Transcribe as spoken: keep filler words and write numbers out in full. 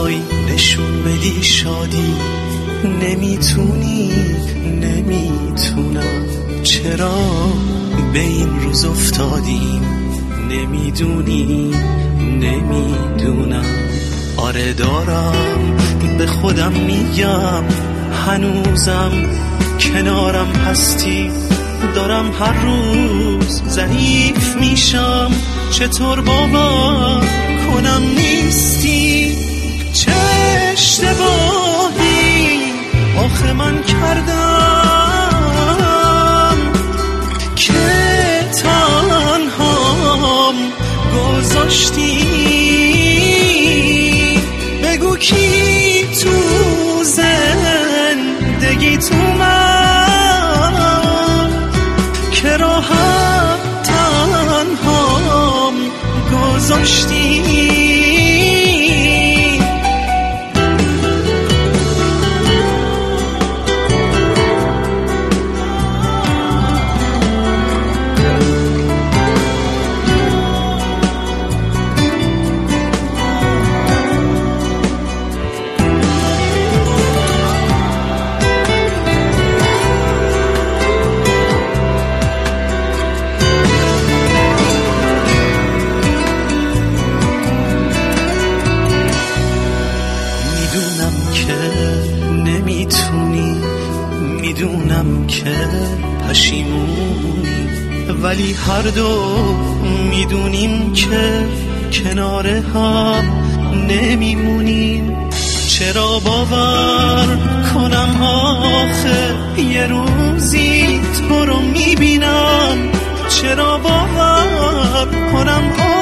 بیای نشون بدی شادی، نمیتونی نمیتونم چرا به این روز افتادیم، نمیدونی نمیدونم. آره دارم به خودم میگم هنوزم کنارم هستی، دارم هر روز ضعیف میشم، چطور باور کنم نیستی. چه اشتباهی آخه من کردم که تنهام گذاشتی؟ بگو کی تو زندگی تو من که راحت تنهام گذاشتی؟ میدونم که پشیمونی، ولی هر دو میدونیم که کنار هم نمیمونیم. چرا باور کنم آخه یه روزی تو رو میبینم؟ چرا باور کنم آخه